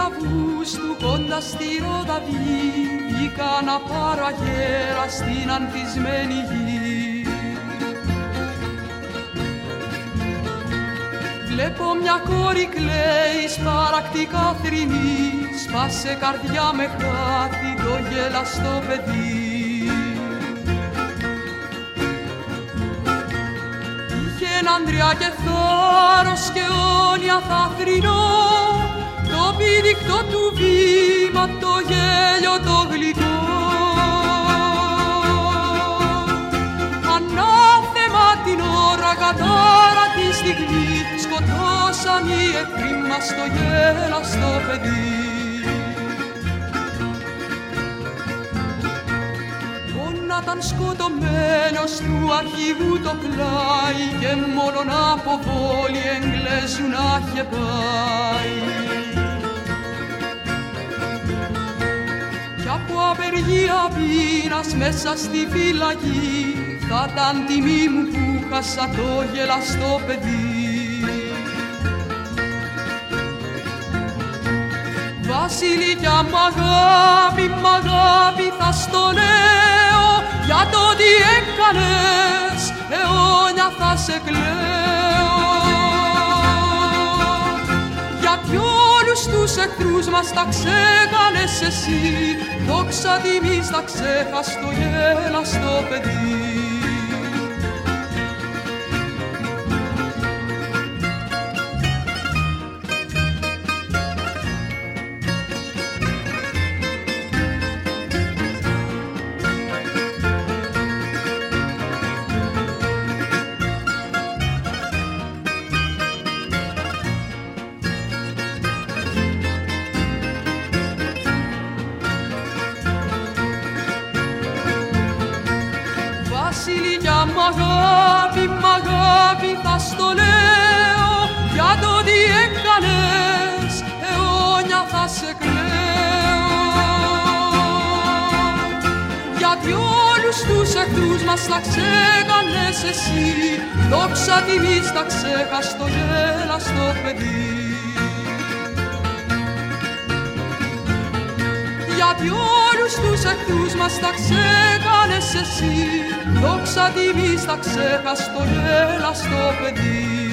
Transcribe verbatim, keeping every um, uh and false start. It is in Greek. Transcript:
λαβούς του κοντά στη Ροδαβή, βγήκα να πάρω αγέρα στην ανθισμένη γη. Βλέπω μια κόρη κλαίει, σπαρακτικά θρηνή, σπάσε καρδιά με χάθη το γελαστό παιδί. Είχε έναν άντρια και θάρρος και αιώνια θα θρηνώ, το πήδηκτο του βήμα, το γέλιο το γλυκό. Ανάθεμα την ώρα, κατάρα τη στιγμή, σκοτώσαν οι εχθροί μας το γέλαστο παιδί. Ήταν σκοτωμένος του αρχηγού το πλάι και μόνον από βόλη Εγγλέζου να είχε πάει. Κι από απεργία πείνας μέσα στη φυλακή θα ήταν τιμή μου που χάσα το γελαστό παιδί. Βασιλικιά μ' αγάπη, μ' αγάπη θα στο λέω, για το τι έκανες αιώνια θα σε κλαίω. Γιατί όλους τους εχθρούς μας τα ξέκανες εσύ, δόξα τιμής τα ξέχας το γέλαστο παιδί. Βασιλικιά μ' αγάπη, μ' αγάπη θα στο λέω, για το τι έκανες αιώνια θα σε κλαίω. Γιατί όλους τους εχθρούς μας τα ξέκανες εσύ, δόξα τιμής τα ξέχας το γέλαστο παιδί. Γιατί όλους τους εχθρούς μας τα ξέκανες εσύ, δόξα τιμής τα ξέχας το γέλαστο παιδί.